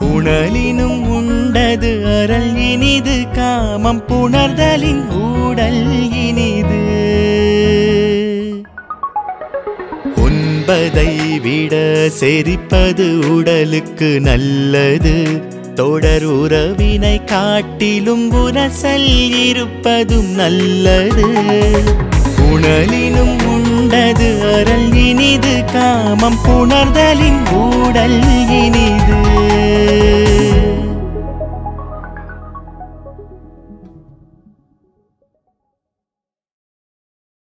உணலினும் உண்டது அறல் இனிது காமம் புணர்தலின் ஊடல் இனிது உண்பதை விட செரிப்பது உடலுக்கு நல்லது தொடர் உறவினை காட்டிலும் உரசல் இருப்பதும் நல்லது உணலினும் உண்டது அறல் இனிது காமம் புணர்தலின் ஊடல் இனிது